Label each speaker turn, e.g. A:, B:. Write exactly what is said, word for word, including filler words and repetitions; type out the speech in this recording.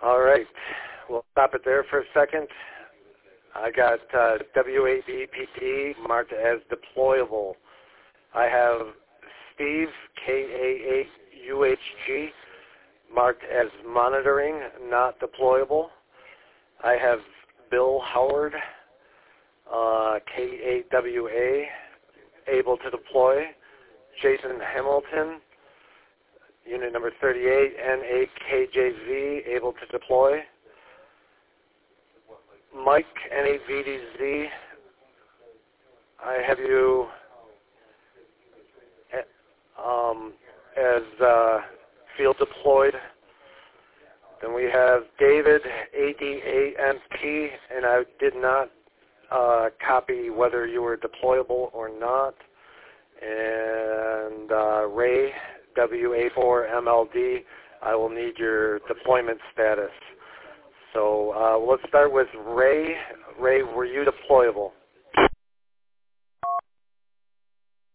A: All right. We'll stop it there for a second. I got uh, W A B P T marked as deployable. I have Steve, K A eight U H G, marked as monitoring, not deployable. I have Bill Howard, uh, K eight W A, able to deploy. Jason Hamilton, unit number thirty-eight, N eight K J V, able to deploy. Mike, N eight V D Z, I have you um, as uh, field deployed. Then we have David, A D A M P, and I did not uh, copy whether you were deployable or not. And uh, Ray, W A four M L D, I will need your deployment status. So uh, let's start with Ray. Ray, were you deployable?